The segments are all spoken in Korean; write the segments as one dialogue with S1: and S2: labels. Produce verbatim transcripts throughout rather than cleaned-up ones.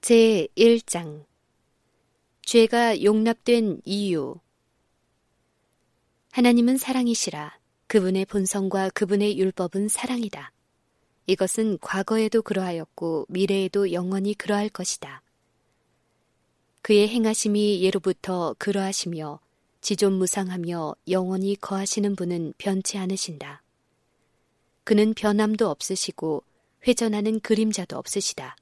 S1: 제일 장 죄가 용납된 이유. 하나님은 사랑이시라. 그분의 본성과 그분의 율법은 사랑이다. 이것은 과거에도 그러하였고 미래에도 영원히 그러할 것이다. 그의 행하심이 예로부터 그러하시며 지존무상하며 영원히 거하시는 분은 변치 않으신다. 그는 변함도 없으시고 회전하는 그림자도 없으시다.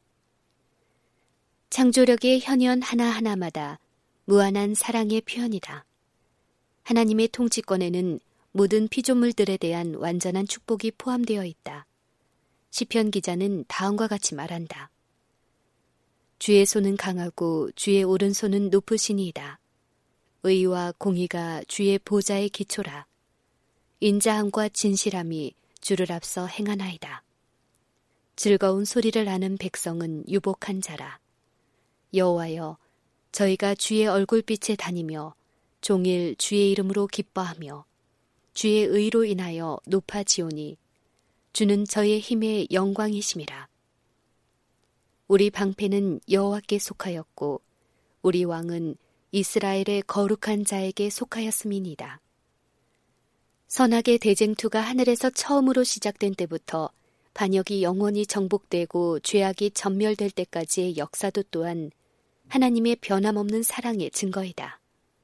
S1: 창조력의 현현 하나하나마다 무한한 사랑의 표현이다. 하나님의 통치권에는 모든 피조물들에 대한 완전한 축복이 포함되어 있다. 시편 기자는 다음과 같이 말한다. 주의 손은 강하고 주의 오른손은 높으시니이다. 의와 공의가 주의 보좌의 기초라. 인자함과 진실함이 주를 앞서 행하나이다. 즐거운 소리를 아는 백성은 유복한 자라. 여호와여, 저희가 주의 얼굴빛에 다니며 종일 주의 이름으로 기뻐하며 주의 의로 인하여 높아지오니 주는 저의 힘의 영광이심이라. 우리 방패는 여호와께 속하였고 우리 왕은 이스라엘의 거룩한 자에게 속하였음이니이다. 선악의 대쟁투가 하늘에서 처음으로 시작된 때부터 반역이 영원히 정복되고 죄악이 전멸될 때까지의 역사도 또한 하나님의 변함없는 사랑의 증거이다.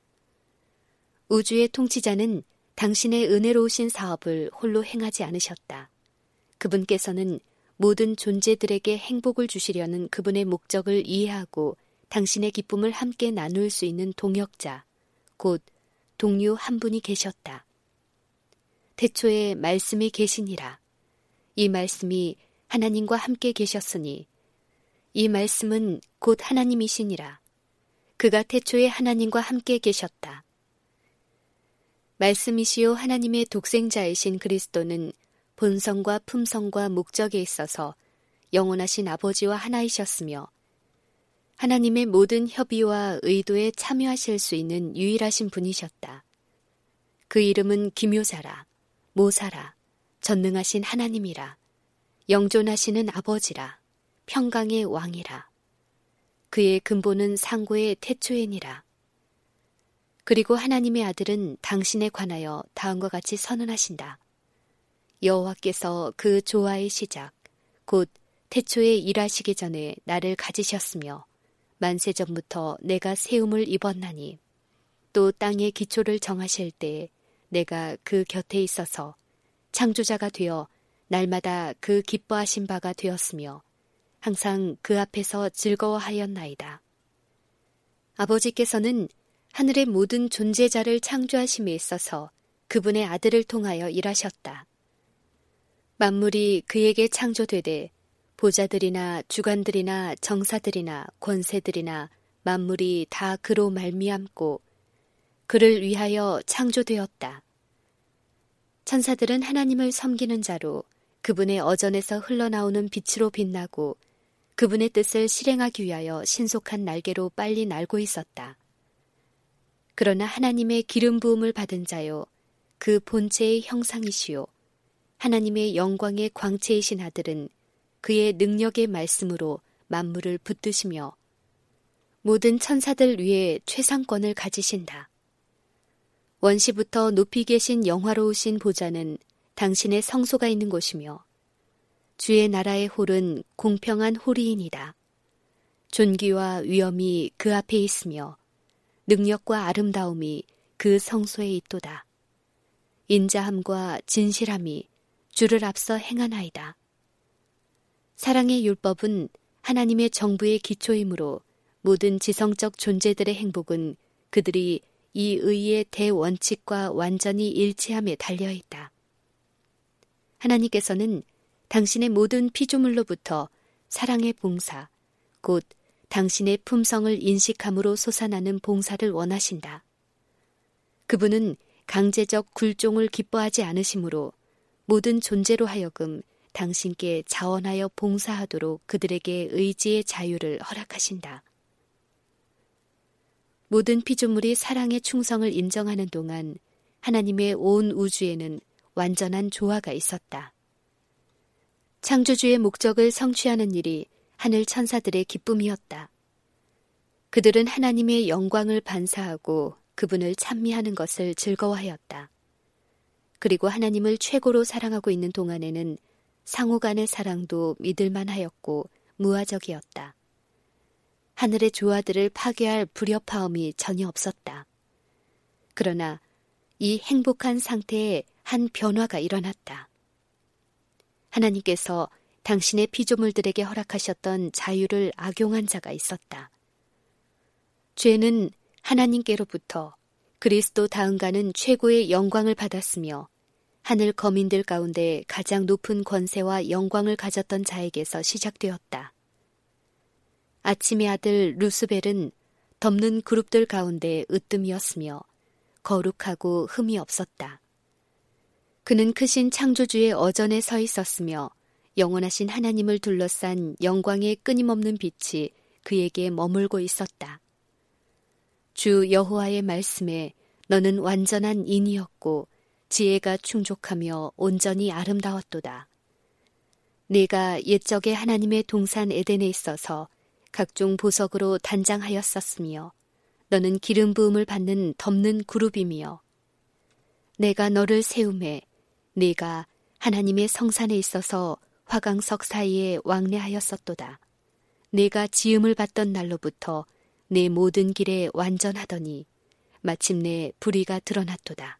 S1: 우주의 통치자는 당신의 은혜로우신 사업을 홀로 행하지 않으셨다. 그분께서는 모든 존재들에게 행복을 주시려는 그분의 목적을 이해하고 당신의 기쁨을 함께 나눌 수 있는 동역자, 곧 동료 한 분이 계셨다. 태초에 말씀이 계시니라. 이 말씀이 하나님과 함께 계셨으니 이 말씀은 곧 하나님이시니라. 그가 태초에 하나님과 함께 계셨다. 말씀이시요 하나님의 독생자이신 그리스도는 본성과 품성과 목적에 있어서 영원하신 아버지와 하나이셨으며 하나님의 모든 협의와 의도에 참여하실 수 있는 유일하신 분이셨다. 그 이름은 기묘자라, 모사라, 전능하신 하나님이라, 영존하시는 아버지라, 평강의 왕이라. 그의 근본은 상고의 태초에니라. 그리고 하나님의 아들은 당신에 관하여 다음과 같이 선언하신다. 여호와께서 그 조화의 시작, 곧 태초에 일하시기 전에 나를 가지셨으며 만세 전부터 내가 세움을 입었나니 또 땅의 기초를 정하실 때에 내가 그 곁에 있어서 창조자가 되어 날마다 그 기뻐하신 바가 되었으며 항상 그 앞에서 즐거워하였나이다. 아버지께서는 하늘의 모든 존재자를 창조하심에 있어서 그분의 아들을 통하여 일하셨다. 만물이 그에게 창조되되 보좌들이나 주관들이나 정사들이나 권세들이나 만물이 다 그로 말미암고 그를 위하여 창조되었다. 천사들은 하나님을 섬기는 자로 그분의 어전에서 흘러나오는 빛으로 빛나고 그분의 뜻을 실행하기 위하여 신속한 날개로 빨리 날고 있었다. 그러나 하나님의 기름 부음을 받은 자요, 그 본체의 형상이시요 하나님의 영광의 광채이신 아들은 그의 능력의 말씀으로 만물을 붙드시며 모든 천사들 위에 최상권을 가지신다. 원시부터 높이 계신 영화로우신 보좌는 당신의 성소가 있는 곳이며 주의 나라의 홀은 공평한 홀이이니다. 존귀와 위엄이 그 앞에 있으며 능력과 아름다움이 그 성소에 있도다. 인자함과 진실함이 주를 앞서 행하나이다. 사랑의 율법은 하나님의 정부의 기초이므로 모든 지성적 존재들의 행복은 그들이 이 의의 대원칙과 완전히 일치함에 달려있다. 하나님께서는 당신의 모든 피조물로부터 사랑의 봉사, 곧 당신의 품성을 인식함으로 솟아나는 봉사를 원하신다. 그분은 강제적 굴종을 기뻐하지 않으시므로 모든 존재로 하여금 당신께 자원하여 봉사하도록 그들에게 의지의 자유를 허락하신다. 모든 피조물이 사랑의 충성을 인정하는 동안 하나님의 온 우주에는 완전한 조화가 있었다. 창조주의 목적을 성취하는 일이 하늘 천사들의 기쁨이었다. 그들은 하나님의 영광을 반사하고 그분을 찬미하는 것을 즐거워하였다. 그리고 하나님을 최고로 사랑하고 있는 동안에는 상호 간의 사랑도 믿을만하였고 무화적이었다. 하늘의 조화들을 파괴할 불협화음이 전혀 없었다. 그러나 이 행복한 상태에 한 변화가 일어났다. 하나님께서 당신의 피조물들에게 허락하셨던 자유를 악용한 자가 있었다. 죄는 하나님께로부터 그리스도 다음가는 최고의 영광을 받았으며 하늘 거민들 가운데 가장 높은 권세와 영광을 가졌던 자에게서 시작되었다. 아침의 아들 루스벨은 덮는 그룹들 가운데 으뜸이었으며 거룩하고 흠이 없었다. 그는 크신 창조주의 어전에 서 있었으며 영원하신 하나님을 둘러싼 영광의 끊임없는 빛이 그에게 머물고 있었다. 주 여호와의 말씀에 너는 완전한 인이었고 지혜가 충족하며 온전히 아름다웠도다. 네가 옛적에 하나님의 동산 에덴에 있어서 각종 보석으로 단장하였었으며 너는 기름 부음을 받는 덮는 그룹이며 내가 너를 세움에 네가 하나님의 성산에 있어서 화강석 사이에 왕래하였었도다. 네가 지음을 받던 날로부터 내 모든 길에 완전하더니 마침내 불의가 드러났도다.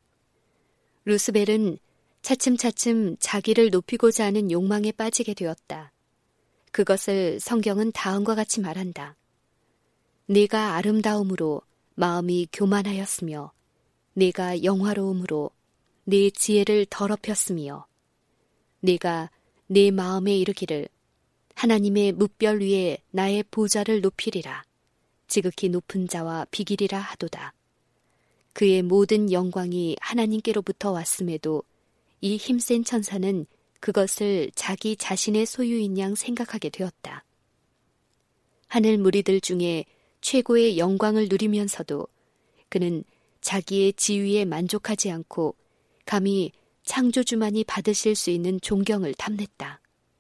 S1: 루스벨은 차츰차츰 자기를 높이고자 하는 욕망에 빠지게 되었다. 그것을 성경은 다음과 같이 말한다. 네가 아름다움으로 마음이 교만하였으며 네가 영화로움으로 네 지혜를 더럽혔으며 네가 내 마음에 이르기를 하나님의 뭇별 위에 나의 보좌를 높이리라. 지극히 높은 자와 비기리라 하도다. 그의 모든 영광이 하나님께로부터 왔음에도 이 힘센 천사는 그것을 자기 자신의 소유인 양 생각하게 되었다. 하늘 무리들 중에 최고의 영광을 누리면서도 그는 자기의 지위에 만족하지 않고 감히 창조주만이 받으실 수 있는 존경을 탐냈다.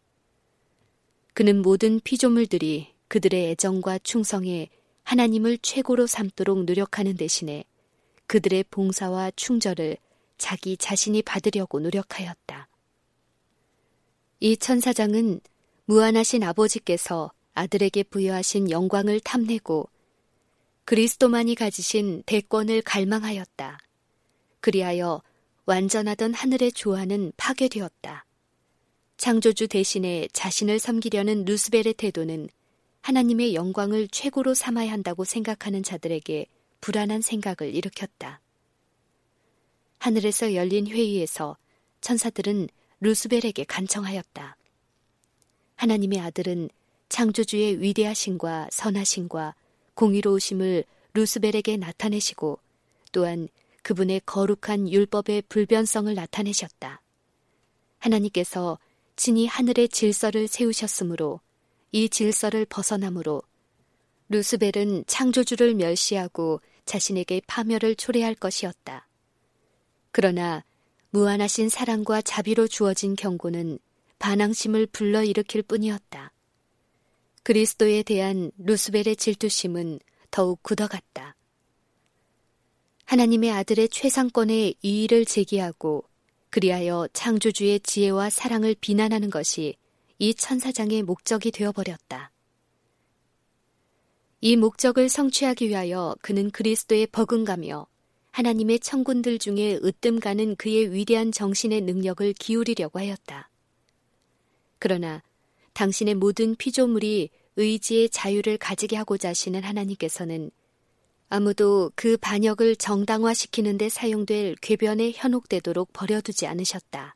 S1: 그는 모든 피조물들이 그들의 애정과 충성에 하나님을 최고로 삼도록 노력하는 대신에 그들의 봉사와 충절을 자기 자신이 받으려고 노력하였다. 이 천사장은 무한하신 아버지께서 아들에게 부여하신 영광을 탐내고 그리스도만이 가지신 대권을 갈망하였다. 그리하여 완전하던 하늘의 조화는 파괴되었다. 창조주 대신에 자신을 섬기려는 루스벨의 태도는 하나님의 영광을 최고로 삼아야 한다고 생각하는 자들에게 불안한 생각을 일으켰다. 하늘에서 열린 회의에서 천사들은 루스벨에게 간청하였다. 하나님의 아들은 창조주의 위대하심과 선하심과 공의로우심을 루스벨에게 나타내시고 또한 그분의 거룩한 율법의 불변성을 나타내셨다. 하나님께서 친히 하늘의 질서를 세우셨으므로 이 질서를 벗어나므로 루스벨은 창조주를 멸시하고 자신에게 파멸을 초래할 것이었다. 그러나 무한하신 사랑과 자비로 주어진 경고는 반항심을 불러일으킬 뿐이었다. 그리스도에 대한 루스벨의 질투심은 더욱 굳어갔다. 하나님의 아들의 최상권의 이의를 제기하고 그리하여 창조주의 지혜와 사랑을 비난하는 것이 이 천사장의 목적이 되어버렸다. 이 목적을 성취하기 위하여 그는 그리스도에 버금가며 하나님의 천군들 중에 으뜸가는 그의 위대한 정신의 능력을 기울이려고 하였다. 그러나 당신의 모든 피조물이 의지의 자유를 가지게 하고자 하시는 하나님께서는 아무도 그 반역을 정당화시키는 데 사용될 궤변에 현혹되도록 버려두지 않으셨다.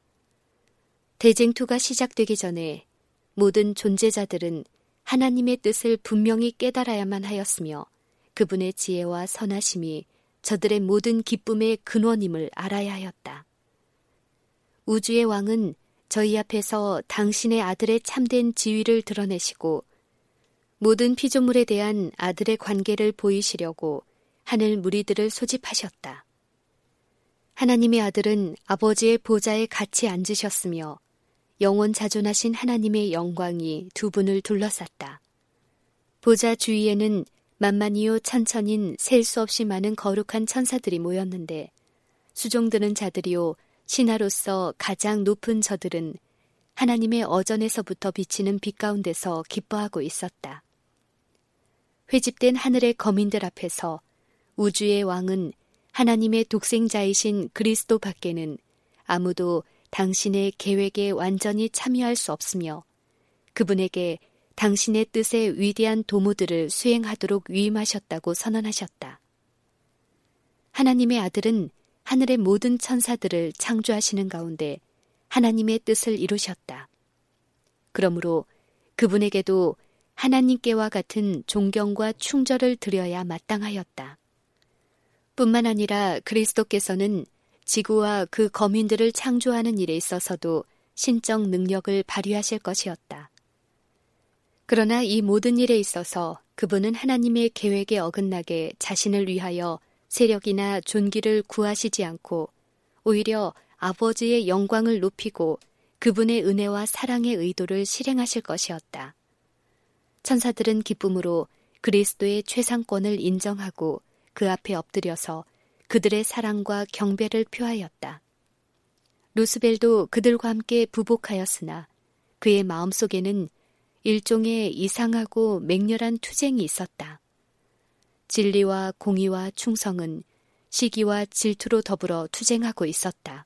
S1: 대쟁투가 시작되기 전에 모든 존재자들은 하나님의 뜻을 분명히 깨달아야만 하였으며 그분의 지혜와 선하심이 저들의 모든 기쁨의 근원임을 알아야 하였다. 우주의 왕은 저희 앞에서 당신의 아들의 참된 지위를 드러내시고 모든 피조물에 대한 아들의 관계를 보이시려고 하늘 무리들을 영원 자존하신 하나님의 영광이 두 분을 둘러쌌다. 보좌 주위에는 만만이요 천천인 셀 수 없이 많은 거룩한 천사들이 모였는데 수종드는 자들이요 신하로서 가장 높은 저들은 하나님의 어전에서부터 비치는 빛 가운데서 기뻐하고 있었다. 회집된 하늘의 거민들 앞에서 우주의 왕은 하나님의 독생자이신 그리스도 밖에는 아무도 당신의 계획에 완전히 참여할 수 없으며 그분에게 당신의 뜻의 위대한 도모들을 수행하도록 위임하셨다고 선언하셨다. 하나님의 아들은 하늘의 모든 천사들을 창조하시는 가운데 하나님의 뜻을 이루셨다. 그러므로 그분에게도 하나님께와 같은 존경과 충절을 드려야 마땅하였다. 뿐만 아니라 그리스도께서는 지구와 그 거민들을 창조하는 일에 있어서도 신적 능력을 발휘하실 것이었다. 그러나 이 모든 일에 있어서 그분은 하나님의 계획에 어긋나게 자신을 위하여 세력이나 존귀를 구하시지 않고 오히려 아버지의 영광을 높이고 그분의 은혜와 사랑의 의도를 실행하실 것이었다. 천사들은 기쁨으로 그리스도의 최상권을 인정하고 그 앞에 엎드려서 그들의 사랑과 경배를 표하였다. 루스벨도 그들과 함께 부복하였으나 그의 마음속에는 일종의 이상하고 맹렬한 투쟁이 있었다. 진리와 공의와 충성은 시기와 질투로 더불어 투쟁하고 있었다.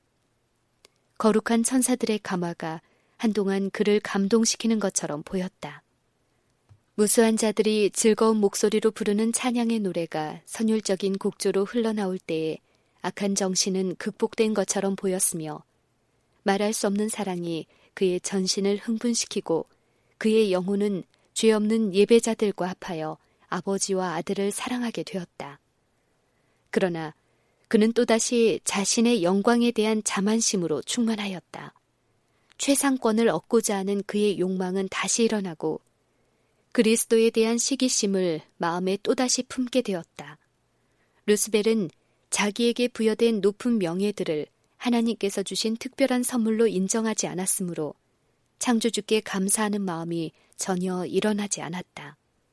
S1: 거룩한 천사들의 감화가 한동안 그를 감동시키는 것처럼 보였다. 무수한 자들이 즐거운 목소리로 부르는 찬양의 노래가 선율적인 곡조로 흘러나올 때에 악한 정신은 극복된 것처럼 보였으며 말할 수 없는 사랑이 그의 전신을 흥분시키고 그의 영혼은 죄 없는 예배자들과 합하여 아버지와 아들을 사랑하게 되었다. 그러나 그는 또다시 자신의 영광에 대한 자만심으로 충만하였다. 최상권을 얻고자 하는 그의 욕망은 다시 일어나고 그리스도에 대한 시기심을 마음에 또다시 품게 되었다. 루스벨은 자기에게 부여된 높은 명예들을 하나님께서 주신 특별한 선물로 인정하지 않았으므로 창조주께 감사하는 마음이 전혀 일어나지 않았다.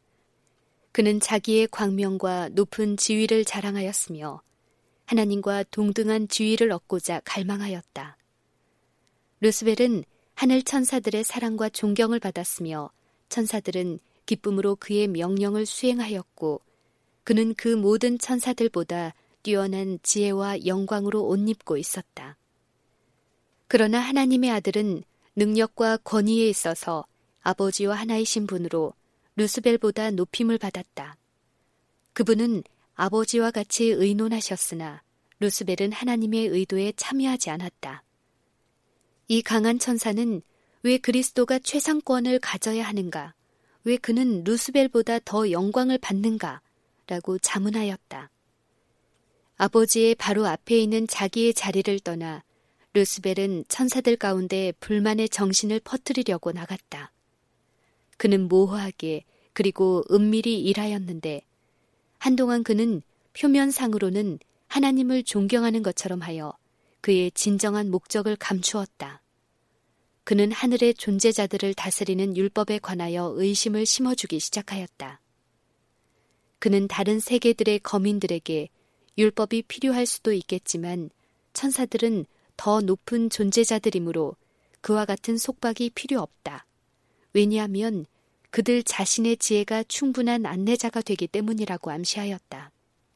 S1: 그는 자기의 광명과 높은 지위를 자랑하였으며 하나님과 동등한 지위를 얻고자 갈망하였다. 루스벨은 하늘 천사들의 사랑과 존경을 받았으며 천사들은 기쁨으로 그의 명령을 수행하였고 그는 그 모든 천사들보다 뛰어난 지혜와 영광으로 옷 입고 있었다. 그러나 하나님의 아들은 능력과 권위에 있어서 아버지와 하나이신 분으로 루스벨보다 높임을 받았다. 그분은 아버지와 같이 의논하셨으나 루스벨은 하나님의 의도에 참여하지 않았다. 이 강한 천사는 왜 그리스도가 최상권을 가져야 하는가? 왜 그는 루스벨보다 더 영광을 받는가? 라고 자문하였다. 아버지의 바로 앞에 있는 자기의 자리를 떠나 루스벨은 천사들 가운데 불만의 정신을 퍼뜨리려고 나갔다. 그는 모호하게 그리고 은밀히 일하였는데 한동안 그는 표면상으로는 하나님을 존경하는 것처럼 하여 그의 진정한 목적을 감추었다. 그는 하늘의 존재자들을 다스리는 율법에 관하여 의심을 심어주기 시작하였다. 그는 다른 세계들의 거민들에게 율법이 필요할 수도 있겠지만 천사들은 더 높은 존재자들이므로 그와 같은 속박이 필요 없다. 왜냐하면 그들 자신의 지혜가 충분한 안내자가 되기 때문이라고 암시하였다.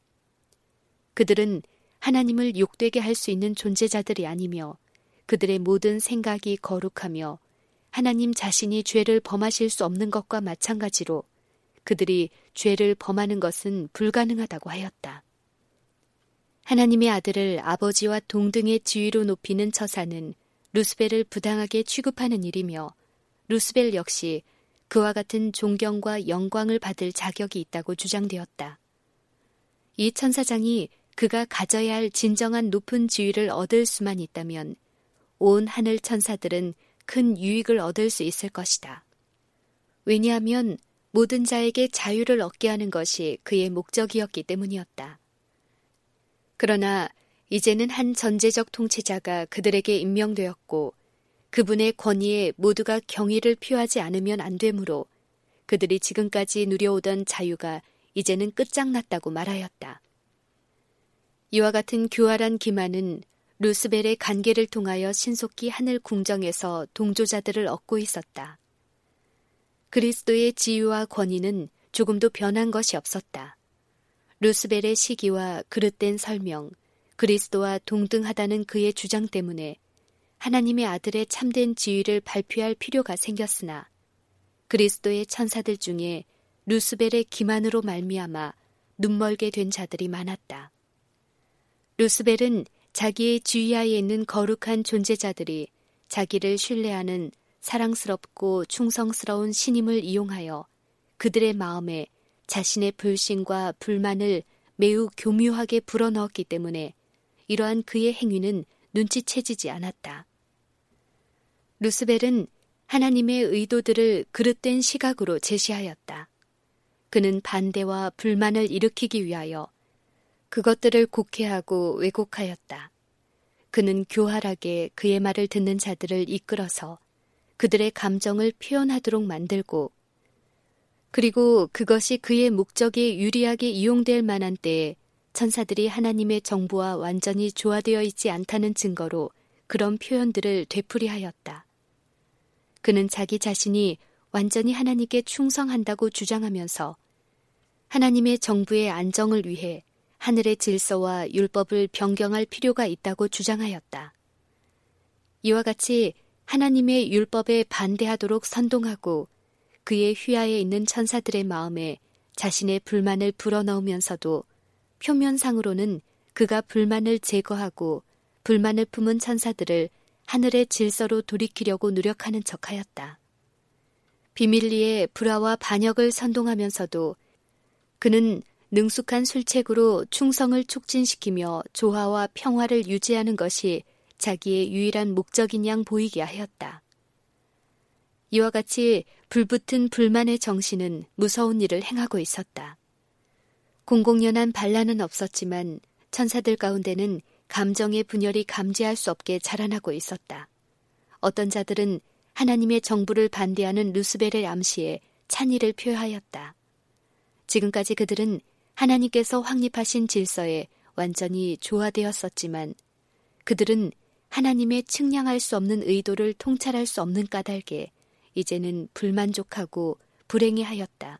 S1: 그들은 하나님을 욕되게 할 수 있는 존재자들이 아니며 그들의 모든 생각이 거룩하며 하나님 자신이 죄를 범하실 수 없는 것과 마찬가지로 그들이 죄를 범하는 것은 불가능하다고 하였다. 하나님의 아들을 아버지와 동등의 지위로 높이는 처사는 루스벨을 부당하게 취급하는 일이며 루스벨 역시 그와 같은 존경과 영광을 받을 자격이 있다고 주장되었다. 이 천사장이 그가 가져야 할 진정한 높은 지위를 얻을 수만 있다면 온 하늘 천사들은 큰 유익을 얻을 수 있을 것이다. 왜냐하면 모든 자에게 자유를 얻게 하는 것이 그의 목적이었기 때문이었다. 그러나 이제는 한 전제적 통치자가 그들에게 임명되었고 그분의 권위에 모두가 경의를 표하지 않으면 안 되므로 그들이 지금까지 누려오던 자유가 이제는 끝장났다고 말하였다. 이와 같은 교활한 기만은 루스벨의 간계를 통하여 신속히 하늘 궁정에서 동조자들을 얻고 있었다. 그리스도의 지위와 권위는 조금도 변한 것이 없었다. 루스벨의 시기와 그릇된 설명, 그리스도와 동등하다는 그의 주장 때문에 하나님의 아들의 참된 지위를 발표할 필요가 생겼으나 그리스도의 천사들 중에 루스벨의 기만으로 말미암아 눈멀게 된 자들이 많았다. 루스벨은 자기의 지위하에 있는 거룩한 존재자들이 자기를 신뢰하는 사랑스럽고 충성스러운 신임을 이용하여 그들의 마음에 자신의 불신과 불만을 매우 교묘하게 불어넣었기 때문에 이러한 그의 행위는 눈치채지지 않았다. 루스벨은 하나님의 의도들을 그릇된 시각으로 제시하였다. 그는 반대와 불만을 일으키기 위하여 그것들을 곡해하고 왜곡하였다. 그는 교활하게 그의 말을 듣는 자들을 이끌어서 그들의 감정을 표현하도록 만들고 그리고 그것이 그의 목적에 유리하게 이용될 만한 때에 천사들이 하나님의 정보와 완전히 조화되어 있지 않다는 증거로 그런 표현들을 되풀이하였다. 그는 자기 자신이 완전히 하나님께 충성한다고 주장하면서 하나님의 정부의 안정을 위해 하늘의 질서와 율법을 변경할 필요가 있다고 주장하였다. 이와 같이 하나님의 율법에 반대하도록 선동하고 그의 휘하에 있는 천사들의 마음에 자신의 불만을 불어넣으면서도 표면상으로는 그가 불만을 제거하고 불만을 품은 천사들을 하늘의 질서로 돌이키려고 노력하는 척하였다. 비밀리에 불화와 반역을 선동하면서도 그는 능숙한 술책으로 충성을 촉진시키며 조화와 평화를 유지하는 것이 자기의 유일한 목적인 양 보이게 하였다. 이와 같이 불붙은 불만의 정신은 무서운 일을 행하고 있었다. 공공연한 반란은 없었지만 천사들 가운데는 감정의 분열이 감지할 수 없게 자라나고 있었다. 어떤 자들은 하나님의 정부를 반대하는 루스벨의 암시에 찬의를 표하였다. 지금까지 그들은 하나님께서 확립하신 질서에 완전히 조화되었었지만 그들은 하나님의 측량할 수 없는 의도를 통찰할 수 없는 까닭에 이제는 불만족하고 불행해하였다.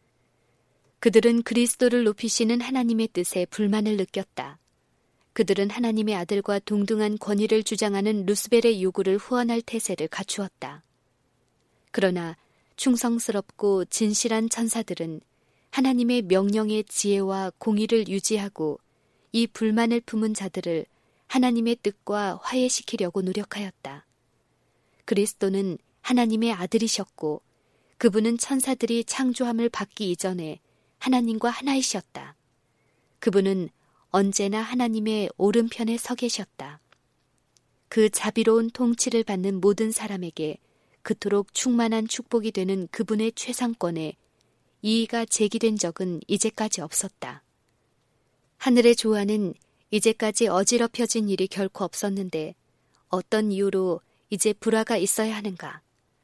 S1: 그들은 그리스도를 높이시는 하나님의 뜻에 불만을 느꼈다. 그들은 하나님의 아들과 동등한 권위를 주장하는 루스벨의 요구를 후원할 태세를 갖추었다. 그러나 충성스럽고 진실한 천사들은 하나님의 명령의 지혜와 공의를 유지하고 이 불만을 품은 자들을 하나님의 뜻과 화해시키려고 노력하였다. 그리스도는 하나님의 아들이셨고 그분은 천사들이 창조함을 받기 이전에 하나님과 하나이셨다. 그분은 언제나 하나님의 오른편에 서 계셨다. 그 자비로운 통치를 받는 모든 사람에게 그토록 충만한 축복이 되는 그분의 최상권에 이의가 제기된 적은 이제까지 없었다. 하늘의 조화는 이제까지 어지럽혀진 일이 결코 없었는데 어떤 이유로 이제 불화가 있어야 하는가?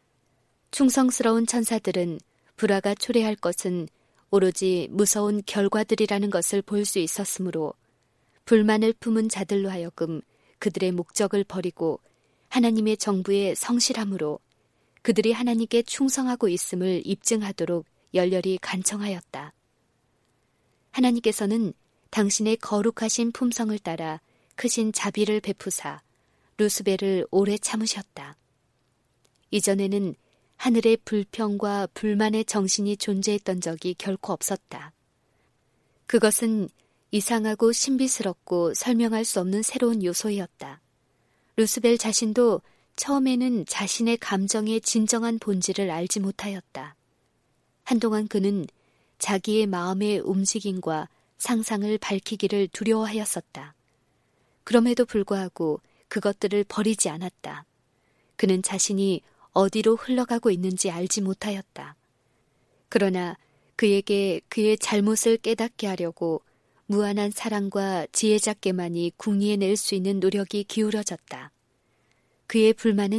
S1: 충성스러운 천사들은 불화가 초래할 것은 오로지 무서운 결과들이라는 것을 볼 수 있었으므로 불만을 품은 자들로 하여금 그들의 목적을 버리고 하나님의 정부에 성실함으로 그들이 하나님께 충성하고 있음을 입증하도록 열렬히 간청하였다. 하나님께서는 당신의 거룩하신 품성을 따라 크신 자비를 베푸사 루스벨을 오래 참으셨다. 이전에는 하늘의 불평과 불만의 정신이 존재했던 적이 결코 없었다. 그것은 이상하고 신비스럽고 설명할 수 없는 새로운 요소이었다. 루스벨 자신도 처음에는 자신의 감정의 진정한 본질을 알지 못하였다. 한동안 그는 자기의 마음의 움직임과 상상을 밝히기를 두려워하였었다. 그럼에도 불구하고 그것들을 버리지 않았다. 그는 자신이 어디로 흘러가고 있는지 알지 못하였다. 그러나 그에게 그의 잘못을 깨닫게 하려고 무한한 사랑과 지혜잡게만이 궁리해낼 수 있는 노력이 기울어졌다. 그의 불만은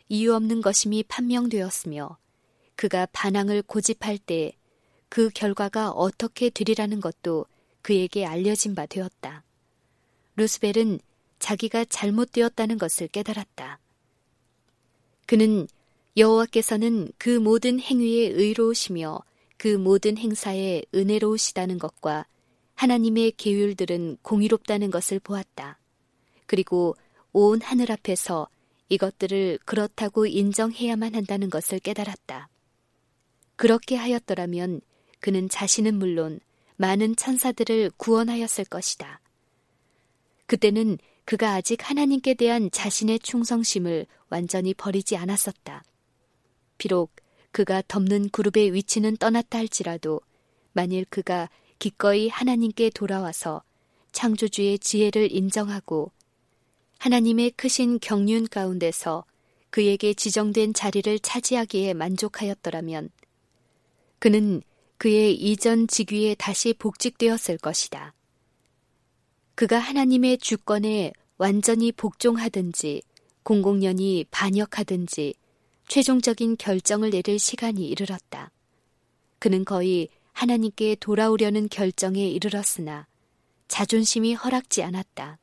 S1: 이유 없는 것임이 판명되었으며 그가 반항을 고집할 때 그 결과가 어떻게 되리라는 것도 그에게 알려진 바 되었다. 루스벨은 자기가 잘못되었다는 것을 깨달았다. 그는 여호와께서는 그 모든 행위에 의로우시며 그 모든 행사에 은혜로우시다는 것과 하나님의 계율들은 공의롭다는 것을 보았다. 그리고 온 하늘 앞에서 이것들을 그렇다고 인정해야만 한다는 것을 깨달았다. 그렇게 하였더라면 그는 자신은 물론 많은 천사들을 구원하였을 것이다. 그때는 그가 아직 하나님께 대한 자신의 충성심을 완전히 버리지 않았었다. 비록 그가 덮는 그룹의 위치는 떠났다 할지라도 만일 그가 기꺼이 하나님께 돌아와서 창조주의 지혜를 인정하고 하나님의 크신 경륜 가운데서 그에게 지정된 자리를 차지하기에 만족하였더라면 그는 그의 이전 직위에 다시 복직되었을 것이다. 그가 하나님의 주권에 완전히 복종하든지 공공연히 반역하든지 최종적인 결정을 내릴 시간이 이르렀다. 그는 거의 하나님께 돌아오려는 결정에 이르렀으나 자존심이 허락지 않았다.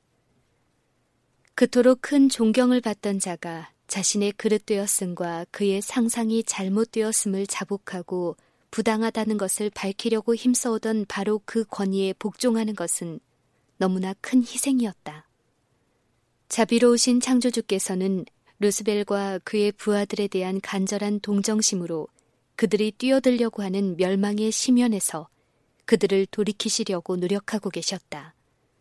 S1: 그토록 큰 존경을 받던 자가 자신의 그릇되었음과 그의 상상이 잘못되었음을 자복하고 부당하다는 것을 밝히려고 힘써오던 바로 그 권위에 복종하는 것은 너무나 큰 희생이었다. 자비로우신 창조주께서는 루스벨과 그의 부하들에 대한 간절한 동정심으로 그들이 뛰어들려고 하는 멸망의 심연에서 그들을 돌이키시려고 노력하고 계셨다.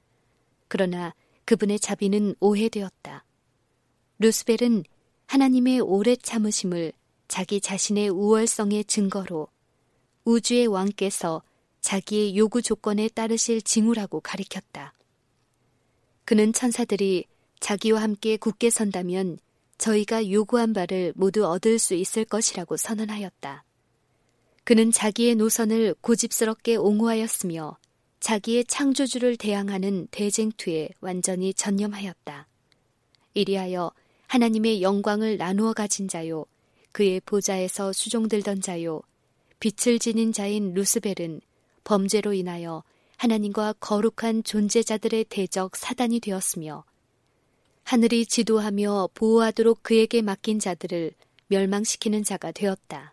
S1: 그러나 그분의 자비는 오해되었다. 루스벨은 하나님의 오래 참으심을 자기 자신의 우월성의 증거로 우주의 왕께서 자기의 요구 조건에 따르실 징후라고 가리켰다. 그는 천사들이 자기와 함께 굳게 선다면 저희가 요구한 바를 모두 얻을 수 있을 것이라고 선언하였다. 그는 자기의 노선을 고집스럽게 옹호하였으며 자기의 창조주를 대항하는 대쟁투에 완전히 전념하였다. 이리하여 하나님의 영광을 나누어 가진 자요, 그의 보좌에서 수종들던 자요, 빛을 지닌 자인 루스벨은 범죄로 인하여 하나님과 거룩한 존재자들의 대적 사단이 되었으며 하늘이 지도하며 보호하도록 그에게 맡긴 자들을 멸망시키는 자가 되었다.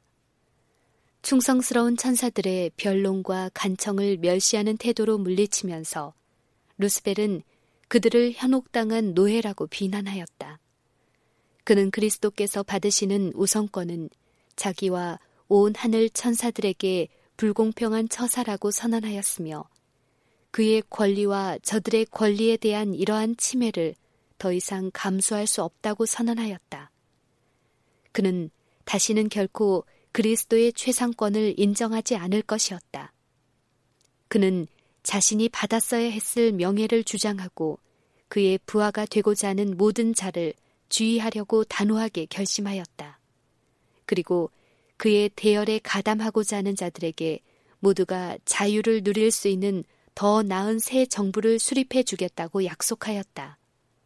S1: 충성스러운 천사들의 변론과 간청을 멸시하는 태도로 물리치면서 루스벨은 그들을 현혹당한 노예라고 비난하였다. 그는 그리스도께서 받으시는 우선권은 자기와 온 하늘 천사들에게 불공평한 처사라고 선언하였으며 그의 권리와 저들의 권리에 대한 이러한 침해를 더 이상 감수할 수 없다고 선언하였다. 그는 다시는 결코 그리스도의 최상권을 인정하지 않을 것이었다. 그는 자신이 받았어야 했을 명예를 주장하고 그의 부하가 되고자 하는 모든 자를 주의하려고 단호하게 결심하였다. 그리고 그의 대열에 가담하고자 하는 자들에게 모두가 자유를 누릴 수 있는 더 나은 새 정부를 수립해 주겠다고 약속하였다.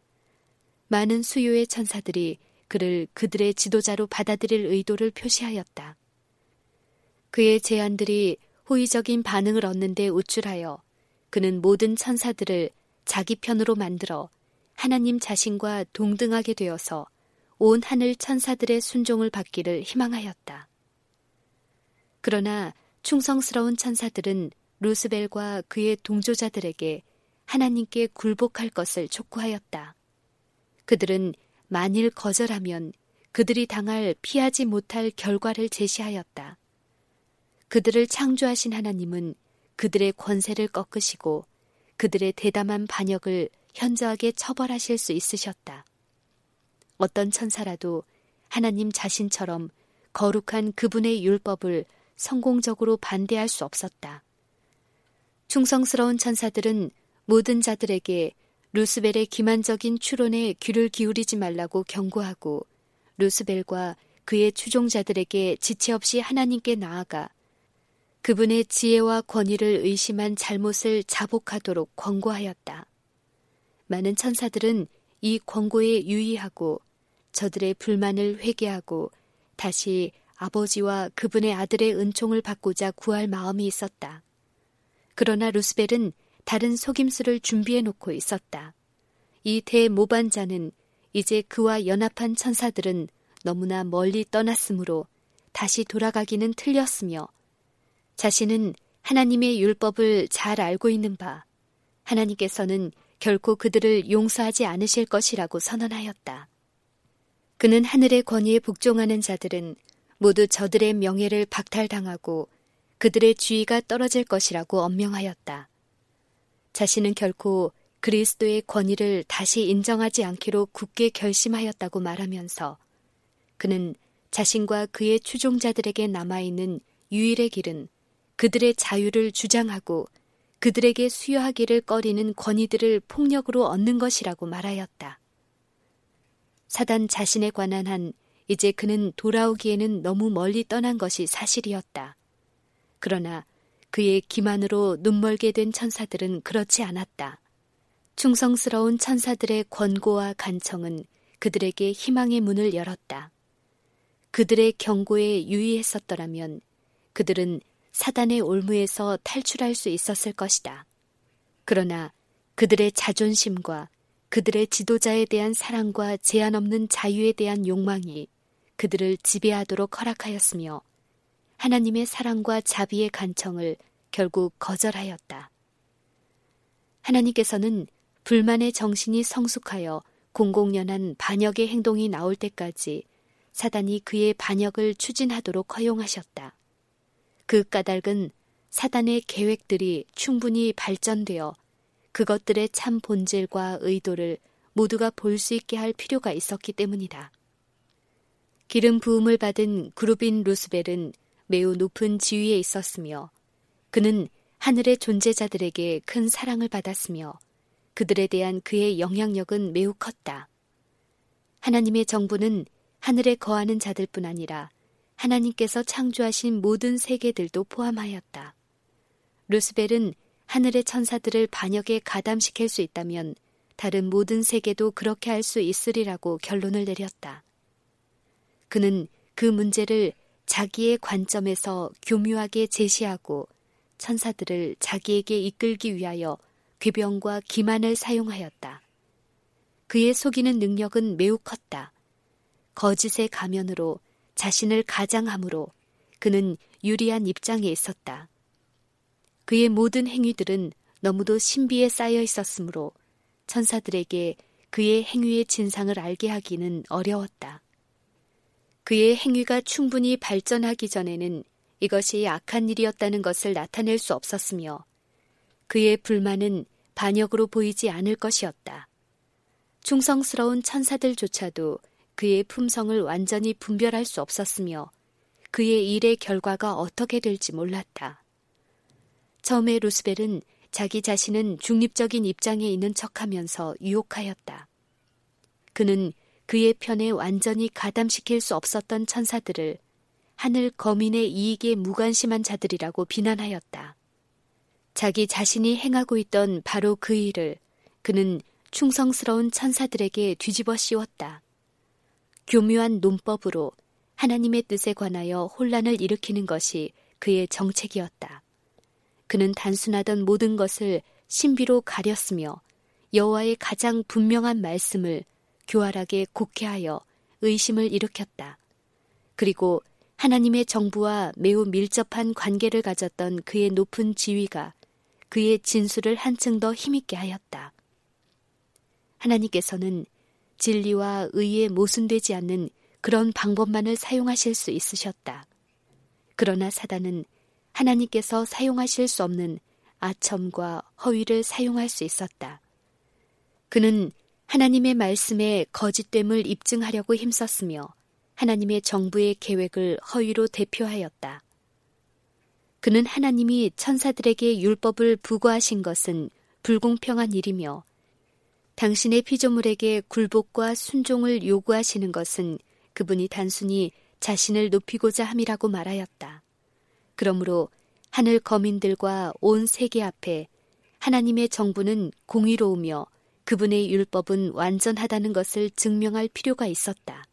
S1: 많은 수요의 천사들이 그를 그들의 지도자로 받아들일 의도를 표시하였다. 그의 제안들이 호의적인 반응을 얻는 데 우쭐하여 그는 모든 천사들을 자기 편으로 만들어 하나님 자신과 동등하게 되어서 온 하늘 천사들의 순종을 받기를 희망하였다. 그러나 충성스러운 천사들은 루스벨과 그의 동조자들에게 하나님께 굴복할 것을 촉구하였다. 그들은 만일 거절하면 그들이 당할 피하지 못할 결과를 제시하였다. 그들을 창조하신 하나님은 그들의 권세를 꺾으시고 그들의 대담한 반역을 현저하게 처벌하실 수 있으셨다. 어떤 천사라도 하나님 자신처럼 거룩한 그분의 율법을 성공적으로 반대할 수 없었다. 충성스러운 천사들은 모든 자들에게 루스벨의 기만적인 추론에 귀를 기울이지 말라고 경고하고 루스벨과 그의 추종자들에게 지체 없이 하나님께 나아가 그분의 지혜와 권위를 의심한 잘못을 자복하도록 권고하였다. 많은 천사들은 이 권고에 유의하고 저들의 불만을 회개하고 다시 아버지와 그분의 아들의 은총을 받고자 구할 마음이 있었다. 그러나 루스벨은 다른 속임수를 준비해 놓고 있었다. 이 대모반자는 이제 그와 연합한 천사들은 너무나 멀리 떠났으므로 다시 돌아가기는 틀렸으며 자신은 하나님의 율법을 잘 알고 있는 바 하나님께서는 결코 그들을 용서하지 않으실 것이라고 선언하였다. 그는 하늘의 권위에 복종하는 자들은 모두 저들의 명예를 박탈당하고 그들의 지위가 떨어질 것이라고 엄명하였다. 자신은 결코 그리스도의 권위를 다시 인정하지 않기로 굳게 결심하였다고 말하면서 그는 자신과 그의 추종자들에게 남아있는 유일의 길은 그들의 자유를 주장하고 그들에게 수여하기를 꺼리는 권위들을 폭력으로 얻는 것이라고 말하였다. 사단 자신에 관한 한 이제 그는 돌아오기에는 너무 멀리 떠난 것이 사실이었다. 그러나 그의 기만으로 눈멀게 된 천사들은 그렇지 않았다. 충성스러운 천사들의 권고와 간청은 그들에게 희망의 문을 열었다. 그들의 경고에 유의했었더라면 그들은 사단의 올무에서 탈출할 수 있었을 것이다. 그러나 그들의 자존심과 그들의 지도자에 대한 사랑과 제한 없는 자유에 대한 욕망이 그들을 지배하도록 허락하였으며 하나님의 사랑과 자비의 간청을 결국 거절하였다. 하나님께서는 불만의 정신이 성숙하여 공공연한 반역의 행동이 나올 때까지 사단이 그의 반역을 추진하도록 허용하셨다. 그 까닭은 사단의 계획들이 충분히 발전되어 그것들의 참 본질과 의도를 모두가 볼 수 있게 할 필요가 있었기 때문이다. 기름 부음을 받은 그룹인 루스벨은 매우 높은 지위에 있었으며 그는 하늘의 존재자들에게 큰 사랑을 받았으며 그들에 대한 그의 영향력은 매우 컸다. 하나님의 정부는 하늘에 거하는 자들뿐 아니라 하나님께서 창조하신 모든 세계들도 포함하였다. 루스벨은 하늘의 천사들을 반역에 가담시킬 수 있다면 다른 모든 세계도 그렇게 할 수 있으리라고 결론을 내렸다. 그는 그 문제를 자기의 관점에서 교묘하게 제시하고 천사들을 자기에게 이끌기 위하여 궤변과 기만을 사용하였다. 그의 속이는 능력은 매우 컸다. 거짓의 가면으로 자신을 가장함으로 그는 유리한 입장에 있었다. 그의 모든 행위들은 너무도 신비에 쌓여 있었으므로 천사들에게 그의 행위의 진상을 알게 하기는 어려웠다. 그의 행위가 충분히 발전하기 전에는 이것이 악한 일이었다는 것을 나타낼 수 없었으며 그의 불만은 반역으로 보이지 않을 것이었다. 충성스러운 천사들조차도 그의 품성을 완전히 분별할 수 없었으며 그의 일의 결과가 어떻게 될지 몰랐다. 처음에 루스벨은 자기 자신은 중립적인 입장에 있는 척하면서 유혹하였다. 그는 그의 편에 완전히 가담시킬 수 없었던 천사들을 하늘 거민의 이익에 무관심한 자들이라고 비난하였다. 자기 자신이 행하고 있던 바로 그 일을 그는 충성스러운 천사들에게 뒤집어 씌웠다. 교묘한 논법으로 하나님의 뜻에 관하여 혼란을 일으키는 것이 그의 정책이었다. 그는 단순하던 모든 것을 신비로 가렸으며 여호와의 가장 분명한 말씀을 교활하게 곡해하여 의심을 일으켰다. 그리고 하나님의 정부와 매우 밀접한 관계를 가졌던 그의 높은 지위가 그의 진술을 한층 더 힘있게 하였다. 하나님께서는 진리와 의에 모순되지 않는 그런 방법만을 사용하실 수 있으셨다. 그러나 사단은 하나님께서 사용하실 수 없는 아첨과 허위를 사용할 수 있었다. 그는 하나님의 말씀에 거짓됨을 입증하려고 힘썼으며 하나님의 정부의 계획을 허위로 대표하였다. 그는 하나님이 천사들에게 율법을 부과하신 것은 불공평한 일이며 당신의 피조물에게 굴복과 순종을 요구하시는 것은 그분이 단순히 자신을 높이고자 함이라고 말하였다. 그러므로 하늘 거민들과 온 세계 앞에 하나님의 정부는 공의로우며 그분의 율법은 완전하다는 것을 증명할 필요가 있었다.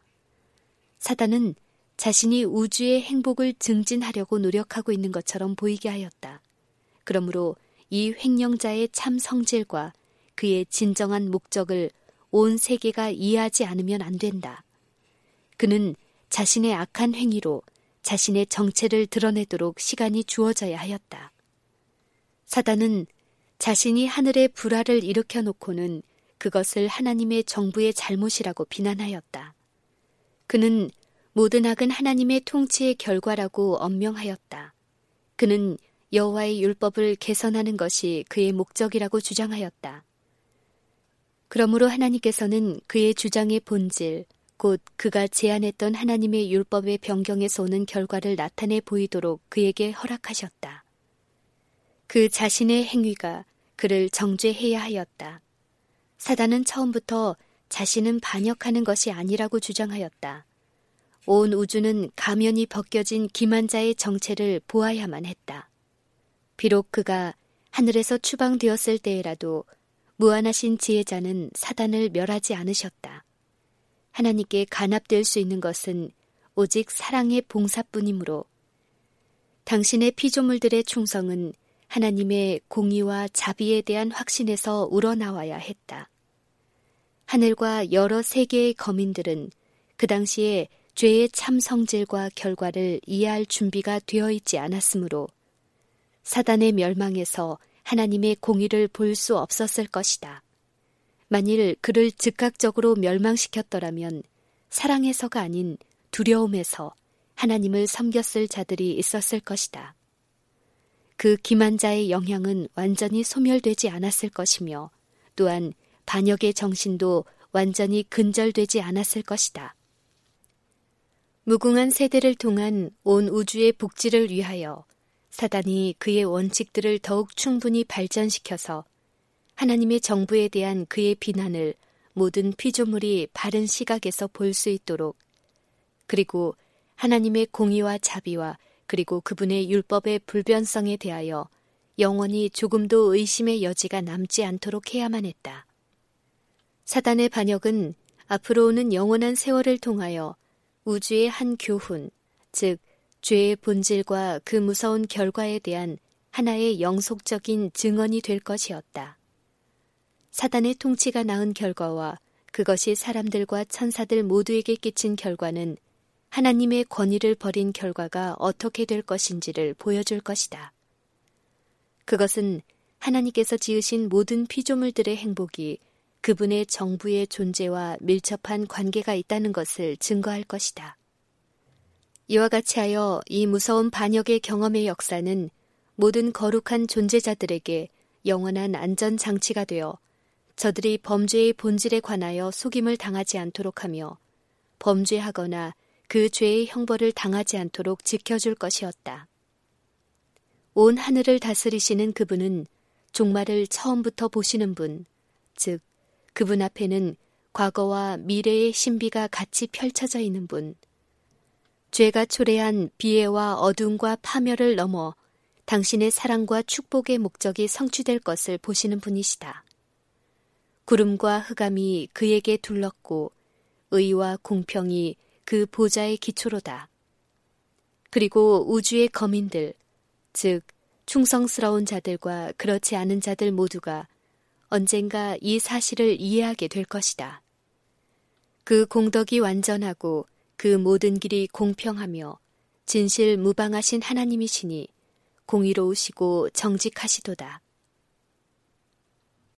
S1: 사단은 자신이 우주의 행복을 증진하려고 노력하고 있는 것처럼 보이게 하였다. 그러므로 이 횡령자의 참 성질과 그의 진정한 목적을 온 세계가 이해하지 않으면 안 된다. 그는 자신의 악한 행위로 자신의 정체를 드러내도록 시간이 주어져야 하였다. 사단은 자신이 하늘에 불화를 일으켜 놓고는 그것을 하나님의 정부의 잘못이라고 비난하였다. 그는 모든 악은 하나님의 통치의 결과라고 언명하였다. 그는 여호와의 율법을 개선하는 것이 그의 목적이라고 주장하였다. 그러므로 하나님께서는 그의 주장의 본질, 곧 그가 제안했던 하나님의 율법의 변경에서 오는 결과를 나타내 보이도록 그에게 허락하셨다. 그 자신의 행위가 그를 정죄해야 하였다. 사단은 처음부터 자신은 반역하는 것이 아니라고 주장하였다. 온 우주는 가면이 벗겨진 기만자의 정체를 보아야만 했다. 비록 그가 하늘에서 추방되었을 때에라도 무한하신 지혜자는 사단을 멸하지 않으셨다. 하나님께 간합될 수 있는 것은 오직 사랑의 봉사뿐이므로 당신의 피조물들의 충성은 하나님의 공의와 자비에 대한 확신에서 우러나와야 했다. 하늘과 여러 세계의 거민들은 그 당시에 죄의 참 성질과 결과를 이해할 준비가 되어 있지 않았으므로 사단의 멸망에서 하나님의 공의를 볼 수 없었을 것이다. 만일 그를 즉각적으로 멸망시켰더라면 사랑에서가 아닌 두려움에서 하나님을 섬겼을 자들이 있었을 것이다. 그 기만자의 영향은 완전히 소멸되지 않았을 것이며 또한 반역의 정신도 완전히 근절되지 않았을 것이다. 무궁한 세대를 통한 온 우주의 복지를 위하여 사단이 그의 원칙들을 더욱 충분히 발전시켜서 하나님의 정부에 대한 그의 비난을 모든 피조물이 바른 시각에서 볼 수 있도록, 그리고 하나님의 공의와 자비와 그리고 그분의 율법의 불변성에 대하여 영원히 조금도 의심의 여지가 남지 않도록 해야만 했다. 사단의 반역은 앞으로 오는 영원한 세월을 통하여 우주의 한 교훈, 즉 죄의 본질과 그 무서운 결과에 대한 하나의 영속적인 증언이 될 것이었다. 사단의 통치가 낳은 결과와 그것이 사람들과 천사들 모두에게 끼친 결과는 하나님의 권위를 버린 결과가 어떻게 될 것인지를 보여줄 것이다. 그것은 하나님께서 지으신 모든 피조물들의 행복이 그분의 정부의 존재와 밀접한 관계가 있다는 것을 증거할 것이다. 이와 같이 하여 이 무서운 반역의 경험의 역사는 모든 거룩한 존재자들에게 영원한 안전장치가 되어 저들이 범죄의 본질에 관하여 속임을 당하지 않도록 하며 범죄하거나 그 죄의 형벌을 당하지 않도록 지켜줄 것이었다. 온 하늘을 다스리시는 그분은 종말을 처음부터 보시는 분, 즉 그분 앞에는 과거와 미래의 신비가 같이 펼쳐져 있는 분, 죄가 초래한 비애와 어둠과 파멸을 넘어 당신의 사랑과 축복의 목적이 성취될 것을 보시는 분이시다. 구름과 흑암이 그에게 둘렀고 의와 공평이 그 보좌의 기초로다. 그리고 우주의 거민들, 즉 충성스러운 자들과 그렇지 않은 자들 모두가 언젠가 이 사실을 이해하게 될 것이다. 그 공덕이 완전하고 그 모든 길이 공평하며 진실 무방하신 하나님이시니 공의로우시고 정직하시도다.